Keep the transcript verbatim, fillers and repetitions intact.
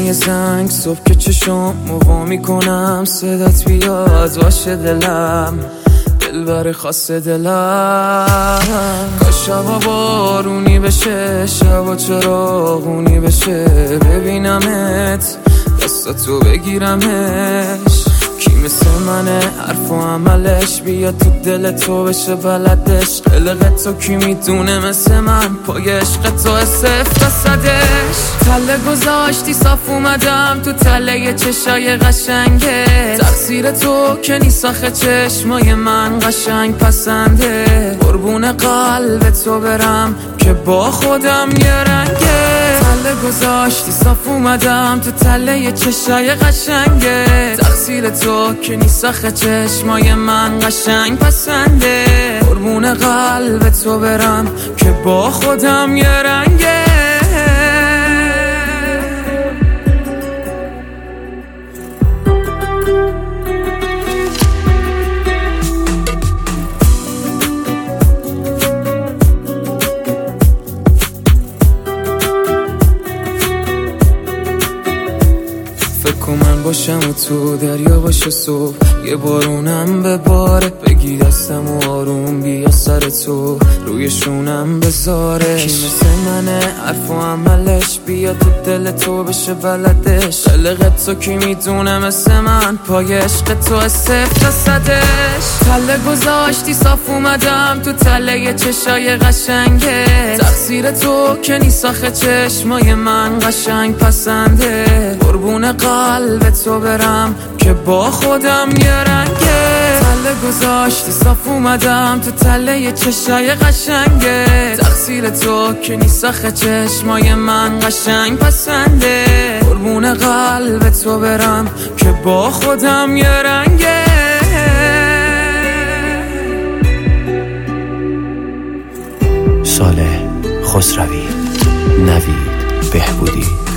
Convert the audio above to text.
یه زنگ صبح که چشم موا میکنم صدات بیاد باشه دلم دلبر خاص دلم. کاش هوا بارونی بشه شبا چراغونی بشه ببینمت دستاتو بگیرمش. کی مثل منه حرف و عملش بیاد تو دل تو بشه بلدش. قلق تو کی میدونه مثل من پای عشق تو صفر تا صدش. تله گذاشتی صاف اومدم تو تله چشای قشنگه. تقصیر تو که نیست آخه چشمای من قشنگ پسنده. قربون قلب تو برم که با خودم یه رنگه. تله گذاشتی صاف اومدم تو تله چشای قشنگه. تقصیر تو که نیست آخه چشمای من قشنگ پسنده. قربون قلب تو برم که با خودم یه رنگه. فکر من باشم و تو دریا باشه صبح یه بارونم به باره. بگی دستم و آروم بیا سر تو روی شونم بذاره. کی مثل منه حرف و عملش بیا تو دل تو بشه بلدش. قلق تو کی میدونه مثل من پای عشق تو صفر تا صدش. تله گذاشتی صاف اومدم تو تله چشای قشنگه. تقصیر تو که نیست آخه چشمای من قشنگ پسنده. قربون قلب تو برم که با خودم یه رنگه. تله گذاشتی صاف اومدم تو تله چشای قشنگه. تقصیر تو که نیست آخه چشمای من قشنگ پسنده. قربون قلب تو برم که با خودم یه رنگه. صالح خسروی، نوید بهبودی.